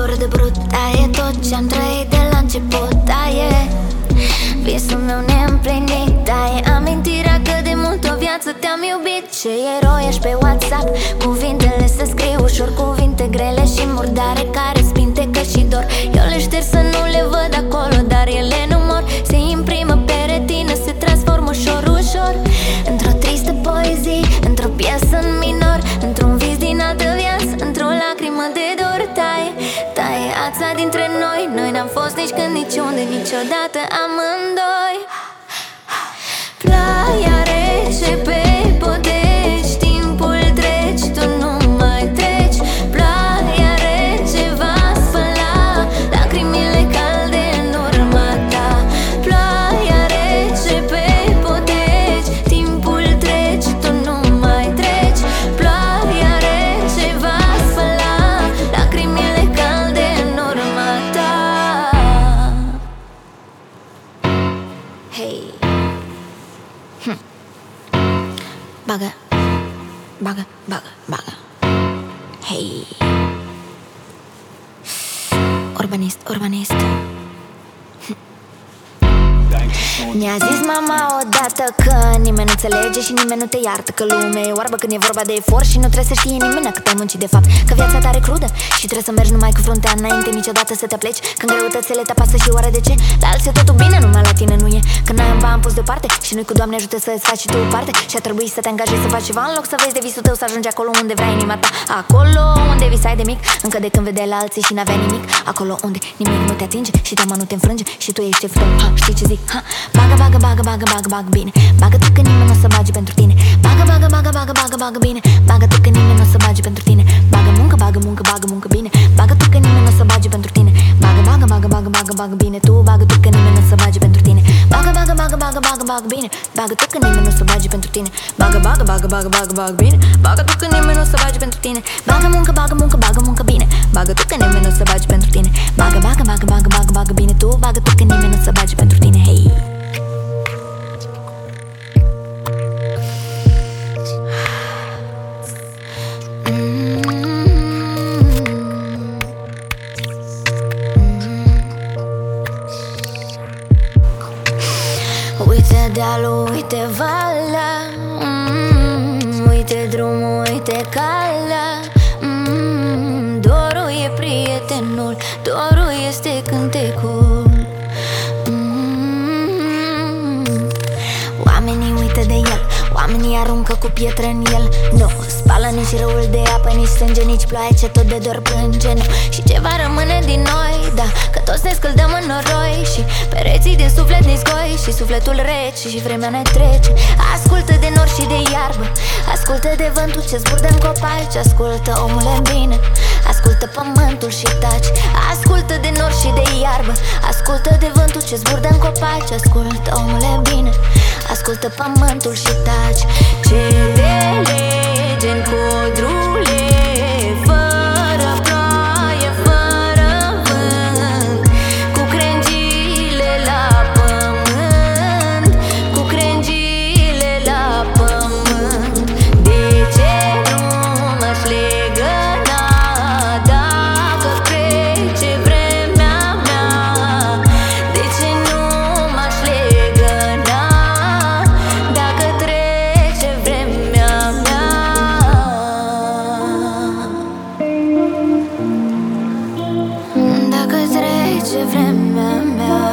dor de brut, e tot ce-am trăit de la început, e visul meu neîmplinit, e amintirea că de mult o viață te-am iubit. Ce erou ești pe WhatsApp, cuvintele se scriu ușor, cuvinte grele și murdare care spintecă și dor. Eu le șterg să nu le văd acolo, dar ele nu mor. Se imprimă pe retină, se transformă ușor, ușor într-o tristă poezie, într-o piesă în minor, într-un vis din altă viață, într-o lacrimă de dor. Taie ața dintre noi, noi n-am fost nici când, nici unde, niciodată amândoi. Ploaia rece pe poteci, timpul treci, tu nu mai treci. Ploaia rece va spăla lacrimile calde în urma ta. Ploaia rece pe poteci, timpul treci, tu nu mai treci. Ploaia rece va spăla lacrimile calde în urma ta. Hey. Bagă, bagă, bagă, bagă. Hei. Urbanist, urbanist. Mi-a zis mama odată că nimeni nu înțelege și nimeni nu te iartă, că lumea e oarbă când e vorba de efort și nu trebuie să știe nimeni cât ai muncit de fapt, că viața ta are crudă și trebuie să mergi numai cu fruntea înainte, niciodată să te pleci când greutățile te apasă și oare de ce? La alții e totul bine, numai la tine nu e, că n-ai un ban pus deoparte și nu-i cu Doamne ajută să-ți faci și tu parte. Și a trebuit să te angajezi să faci ceva în loc să vezi de visul tău să ajungi acolo unde vrea inima ta, acolo unde visai de mic, încă de când vedeai la alții și n-aveai nimic, acolo unde nimic nu te atinge și teama nu te înfrânge și tu ești șeful tău, ha, știi ce zic, ha? Bagă, bagă, bagă, bagă, bagă, bagă bine. Bagă tu că nimeni n-o să bage pentru tine. Bagă, bagă, bagă, bagă, bagă, bagă bine. Bagă tu că nimeni n-o să bage pentru tine. Bagă muncă, bagă muncă, bagă muncă bine. Bagă tu că nimeni n-o să bage pentru tine. Bagă, bagă, bagă, bagă, bagă, bagă bine. Tu bagă tu că nimeni n-o să bage pentru tine. Bagă, bagă, bagă, bagă, bagă, bagă bine. Bagă tu că nimeni n-o să bage pentru tine. Bagă, bagă, bagă, bagă, bagă, bagă bine. Bagă tu că nimeni n-o să bage pentru tine. Bagă muncă, bagă muncă, bagă muncă bine. Bagă tu că nimeni n-o să bage pentru tine. Bagă, bagă, bagă, bagă, bagă, bagă bine. Tu bagă tu că nimeni n-o să bage pentru tine. Hei. Uite dealul, uite valea, uite drumul, uite calea. Dorul e prietenul, dorul este cântecul. Oamenii uită de el, oamenii aruncă cu pietre în el. Nu spală nici râul de apă, nici sânge, nici ploaie ce tot de dor plânge, nu. Și ceva rămâne din noi, da, că toți ne scăldăm în noroi și pereții din suflet ne zgoi și sufletul rece și vremea ne trece. Ascultă de nor și de iarbă, ascultă de vântul ce zburdă în copaci. Ascultă, omule, bine, ascultă pământul și taci. Ascultă de nor și de iarbă, ascultă de vântul ce zburdă în copaci. Ascultă, omule, bine, ascultă pământul și taci. Ce de lege în codrule, fără ploaie, fără vânt, cu crengile la pământ, cu crengile la pământ. De ce nu m-aș legăna dacă trece vremea mea? De ce nu m-aș legăna dacă trece vremea mea? Dacă trece vremea mea.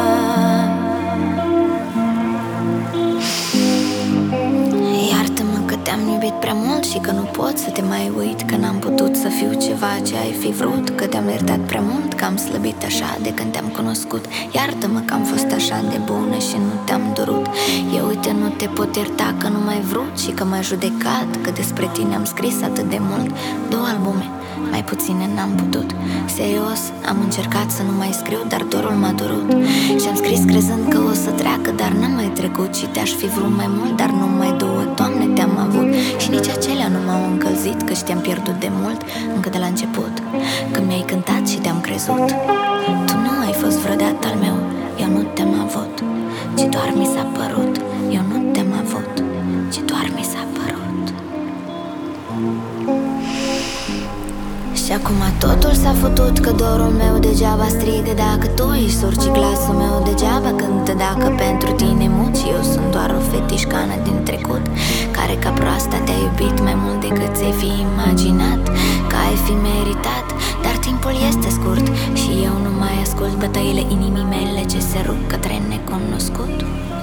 Iartă-mă că te-am iubit prea mult și că nu pot să te mai uit, că n-am putut să fiu ceva ce ai fi vrut, că te-am iertat prea mult, că am slăbit așa de când te-am cunoscut. Iartă-mă că am fost așa de bună și nu te-am durut. Eu uite nu te pot ierta că nu m-ai vrut și că m-ai judecat, că despre tine am scris atât de mult. 2 albume, mai puține n-am putut. Serios, am încercat să nu mai scriu, dar dorul m-a durut. Și-am scris crezând că o să treacă, dar n-am mai trecut. Și te-aș fi vrut mai mult, dar numai 2, Doamne, te-am avut. Și nici acelea nu m-au încălzit, că te-am pierdut de mult, încă de la început, când mi-ai cântat și te-am crezut. Tu nu ai fost vreodată al meu, eu nu te-am avut, ci doar mi s-a părut. Eu nu te-am avut, ci doar mi s-a părut. Și Și acum totul s-a făcut, că dorul meu degeaba strigă dacă tu îi surci, glasul meu degeaba cântă dacă pentru tine muci. Eu sunt doar o fetișcană din trecut, care ca proasta te-a iubit mai mult decât ți-ai fi imaginat că ai fi meritat. Dar timpul este scurt și eu nu mai ascult bătăile inimii mele ce se rup către necunoscut.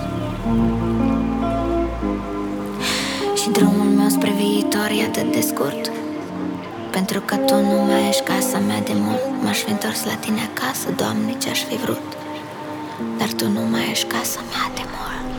Și drumul meu spre viitor e atât de scurt, pentru că tu nu mai ești casa mea de mult. M-aș fi întors la tine acasă, Doamne, ce-aș fi vrut, dar tu nu mai ești casa mea de mult.